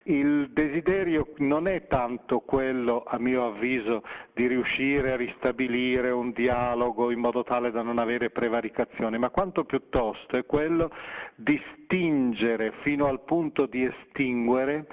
Il desiderio non è tanto quello, a mio avviso, di riuscire a ristabilire un dialogo in modo tale da non avere prevaricazione, ma quanto piuttosto è quello di stingere fino al punto di estinguere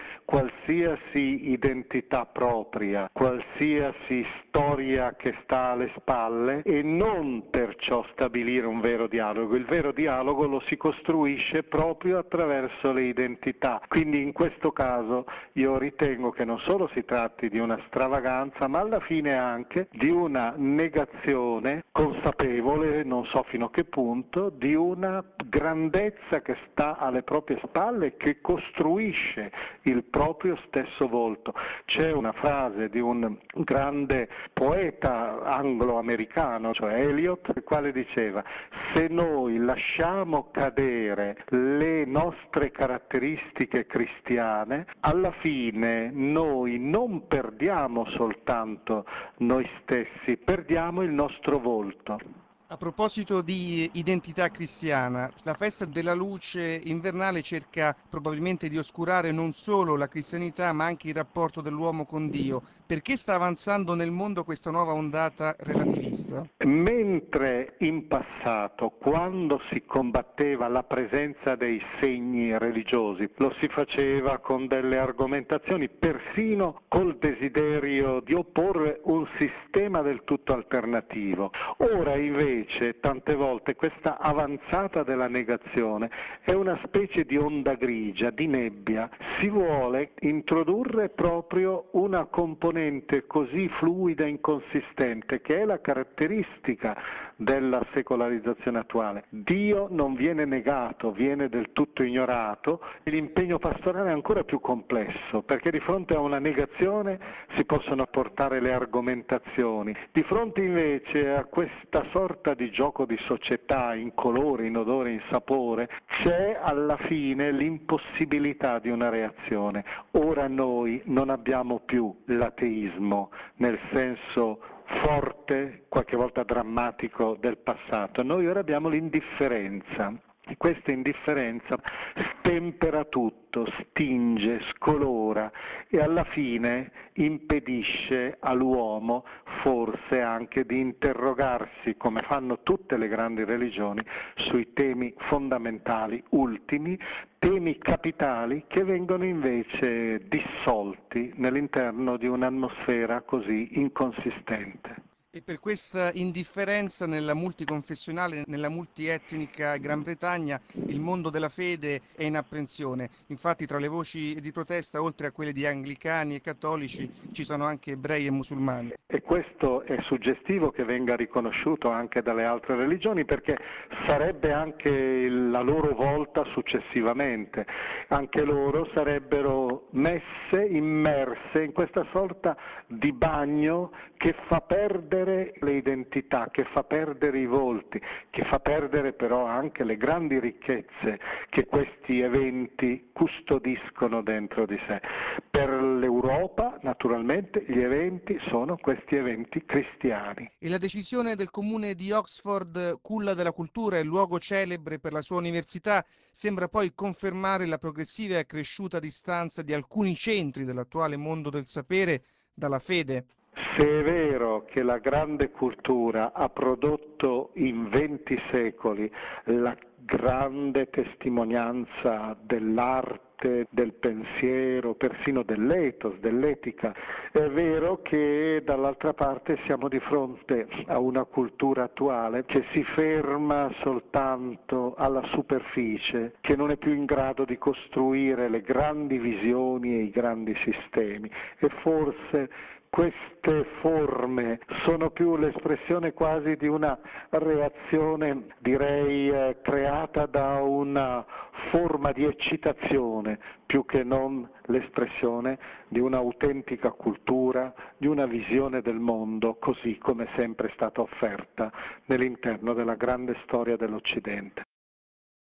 qualsiasi identità propria, qualsiasi storia che sta alle spalle e non perciò stabilire un vero dialogo. Il vero dialogo lo si costruisce proprio attraverso le identità. Quindi in questo caso io ritengo che non solo si tratti di una stravaganza, ma alla fine anche di una negazione consapevole, non so fino a che punto, di una grandezza che sta alle proprie spalle e che costruisce il proprio stesso volto. C'è una frase di un grande poeta anglo-americano, cioè Eliot, il quale diceva: se noi lasciamo cadere le nostre caratteristiche cristiane, alla fine noi non perdiamo soltanto noi stessi, perdiamo il nostro volto. A proposito di identità cristiana, la festa della luce invernale cerca probabilmente di oscurare non solo la cristianità, ma anche il rapporto dell'uomo con Dio. Perché sta avanzando nel mondo questa nuova ondata relativista? Mentre in passato, quando si combatteva la presenza dei segni religiosi, lo si faceva con delle argomentazioni, persino col desiderio di opporre un sistema del tutto alternativo. Ora invece, tante volte, questa avanzata della negazione è una specie di onda grigia, di nebbia. Si vuole introdurre proprio una componente così fluida e inconsistente, che è la caratteristica della secolarizzazione attuale. Dio non viene negato, viene del tutto ignorato, e l'impegno pastorale è ancora più complesso, perché di fronte a una negazione si possono apportare le argomentazioni. Di fronte invece a questa sorta di gioco di società in colore, in odore, in sapore, c'è alla fine l'impossibilità di una reazione. Ora noi non abbiamo più l'ateismo nel senso forte, qualche volta drammatico del passato. Noi ora abbiamo l'indifferenza. E questa indifferenza stempera tutto, stinge, scolora e alla fine impedisce all'uomo forse anche di interrogarsi, come fanno tutte le grandi religioni, sui temi fondamentali, ultimi, temi capitali che vengono invece dissolti nell'interno di un'atmosfera così inconsistente. E per questa indifferenza nella multiconfessionale, nella multietnica Gran Bretagna, il mondo della fede è in apprensione. Infatti tra le voci di protesta, oltre a quelle di anglicani e cattolici, ci sono anche ebrei e musulmani. E questo è suggestivo che venga riconosciuto anche dalle altre religioni, perché sarebbe anche la loro volta successivamente. Anche loro sarebbero immerse in questa sorta di bagno che fa perdere le identità, che fa perdere i volti, che fa perdere però anche le grandi ricchezze che questi eventi custodiscono dentro di sé. Per l'Europa, naturalmente, gli eventi sono questi eventi cristiani. E la decisione del comune di Oxford, culla della cultura e luogo celebre per la sua università, sembra poi confermare la progressiva e accresciuta distanza di alcuni centri dell'attuale mondo del sapere dalla fede. Se è vero che la grande cultura ha prodotto in 20 secoli la grande testimonianza dell'arte, del pensiero, persino dell'ethos, dell'etica, è vero che dall'altra parte siamo di fronte a una cultura attuale che si ferma soltanto alla superficie, che non è più in grado di costruire le grandi visioni e i grandi sistemi, e forse queste forme sono più l'espressione quasi di una reazione, direi, creata da una forma di eccitazione, più che non l'espressione di un'autentica cultura, di una visione del mondo, così come è sempre stata offerta nell'interno della grande storia dell'Occidente.